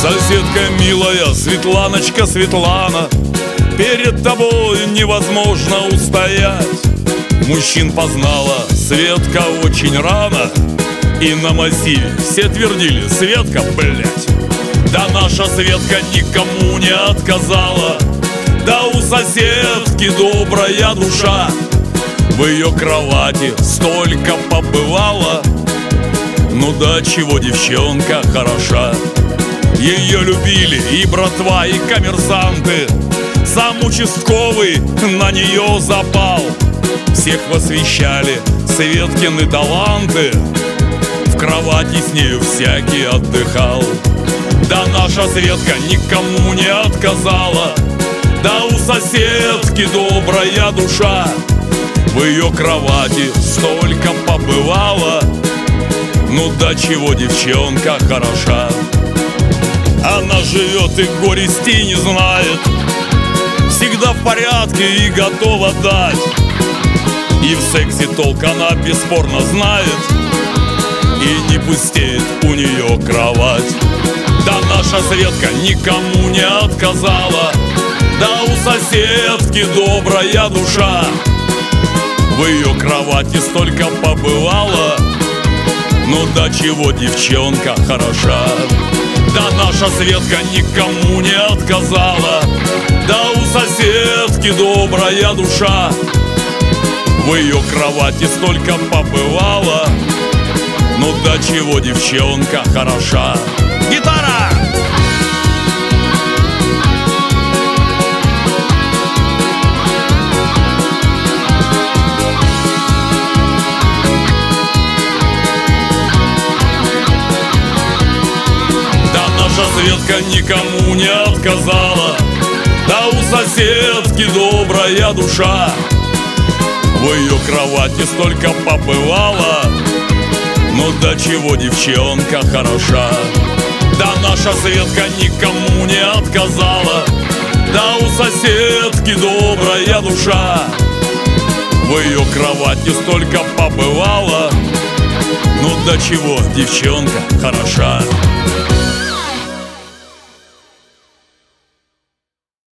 Соседка милая, Светланочка, Светлана, перед тобой невозможно устоять. Мужчин познала Светка очень рано, и на массиве все твердили: Светка, блять. Да наша Светка никому не отказала, да у соседки добрая душа. В ее кровати столько побывала, ну да чего девчонка хороша. Ее любили и братва, и коммерсанты, сам участковый на нее запал. Всех восхищали Светкины таланты, в кровати с нею всякий отдыхал. Да наша Светка никому не отказала, да у соседки добрая душа. В ее кровати столько побывала, ну да чего девчонка хороша. Она живет и горести не знает, всегда в порядке и готова дать. И в сексе толк она бесспорно знает, и не пустеет у нее кровать. Да наша Светка никому не отказала, да у соседки добрая душа. В ее кровати столько побывала, ну да чего девчонка хороша. Да наша Светка никому не отказала, да у соседки добрая душа. В ее кровати столько побывала, ну да чего девчонка хороша. Гитара! Светка никому не отказала, да у соседки добрая душа. В ее кровати столько побывала, ну да чего девчонка хороша. Да наша Светка никому не отказала, да у соседки добрая душа. В ее кровати столько побывала, ну да чего девчонка хороша.